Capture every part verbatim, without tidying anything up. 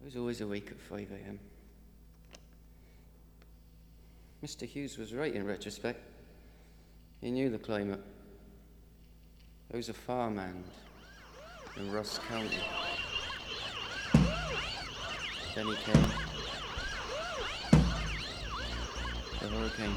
I was always awake at five a m Mister Hughes was right in retrospect. He knew the climate. There was a farmhand in Ross County. Then he came. The hurricane.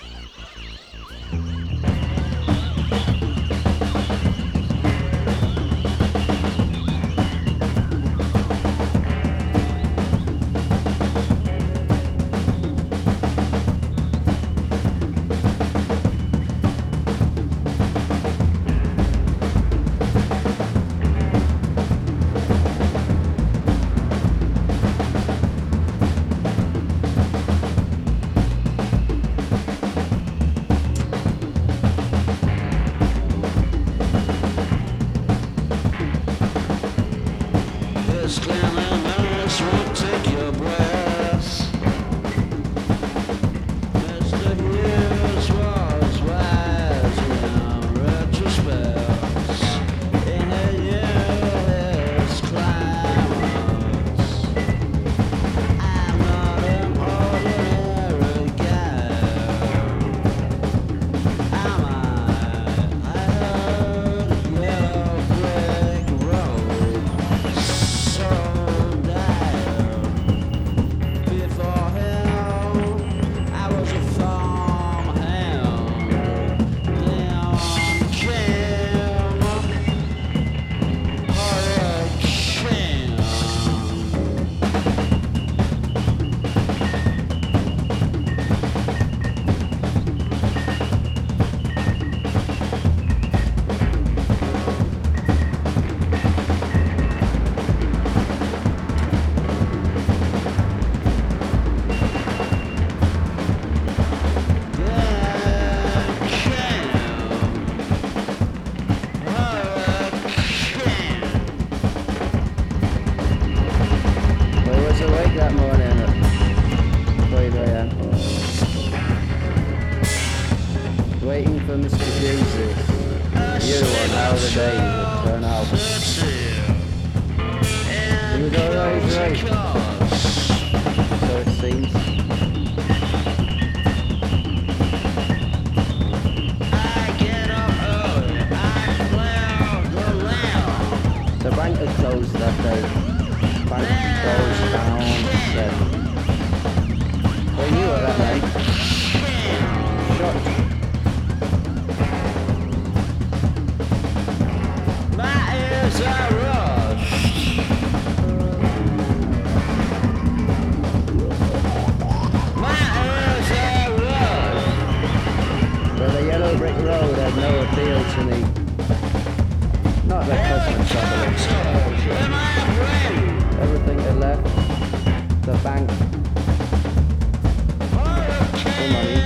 That morning at five a m waiting for Mister Hughes. You on how the day would turn out. He was always right. So it seems. The bank had closed that day. Bank closed down. Said. They knew what that meant. Shut. My ears are rushed. My ears are rushed. But the yellow brick road had no appeal to me. Not the Christmas trouble. Everything had left. The bank. The money.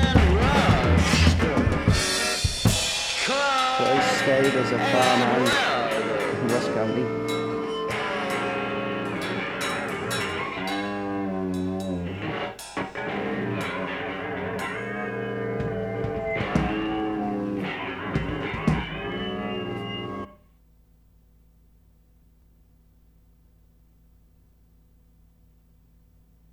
So I stayed as a farmhand in Ross County.